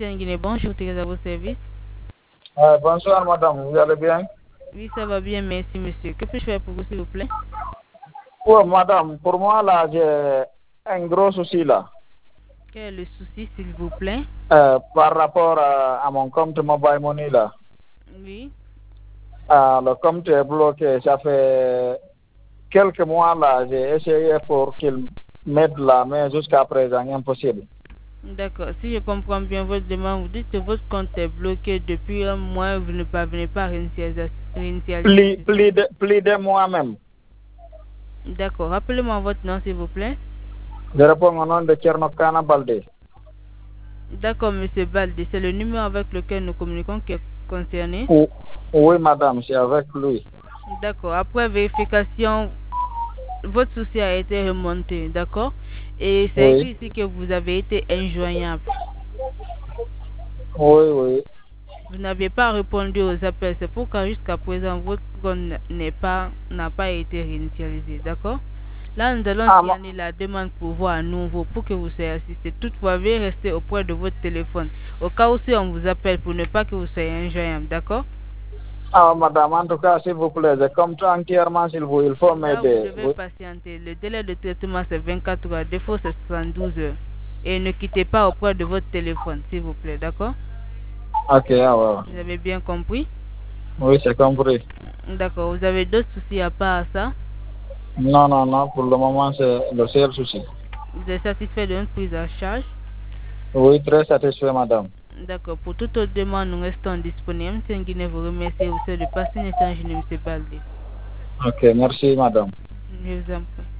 c'est Guinée. Bonjour, tu es à vos services. Bonsoir madame, vous allez bien? Oui, ça va bien, merci monsieur. Que puis-je faire pour vous, s'il vous plaît? Oui, madame, pour moi là, j'ai un gros souci là. Quel est le souci, s'il vous plaît? Par rapport à mon compte Mobile Money là. Oui. Le compte est bloqué. Ça fait quelques mois là, j'ai essayé pour qu'il mette la main jusqu'à présent, impossible. D'accord. Si je comprends bien votre demande, vous dites que votre compte est bloqué depuis un mois, vous ne parvenez pas à réinitialiser, c'est ça? Plus de mois même. D'accord. Rappelez-moi votre nom, s'il vous plaît. Je réponds au nom de Tchernokana Balde. D'accord, monsieur Balde. C'est le numéro avec lequel nous communiquons qui est concerné. Oui, madame, c'est avec lui. D'accord. Après vérification, votre souci a été remonté, d'accord? Et c'est Oui, écrit ici que vous avez été injoignable. oui. Vous n'avez pas répondu aux appels. C'est pourquoi jusqu'à présent, votre compte n'a pas été réinitialisé, d'accord? Là, nous allons Ah, signaler la demande pour voir à nouveau pour que vous soyez assisté. Toutefois, veuillez rester auprès de votre téléphone. Au cas où si on vous appelle pour ne pas que vous soyez injoignable, d'accord? madame, en tout cas, s'il vous plaît, je comprends entièrement s'il vous, il faut Là, vous m'aider. devez patienter. Le délai de traitement, c'est 24 heures. Défaut, c'est 72 heures. Et ne quittez pas auprès de votre téléphone, s'il vous plaît, d'accord? Ok, ouais. Vous avez bien compris? Oui, c'est compris. D'accord. Vous avez d'autres soucis à part ça? Non, pour le moment, c'est le seul souci. Vous êtes satisfait de notre prise en charge? Oui, très satisfait, madame. D'accord. Pour toute autre demande, nous restons disponibles. M. Nguine vous remercie. Vous savez de passer un échange de M. Balde. Ok, merci, madame. Je vous en prie.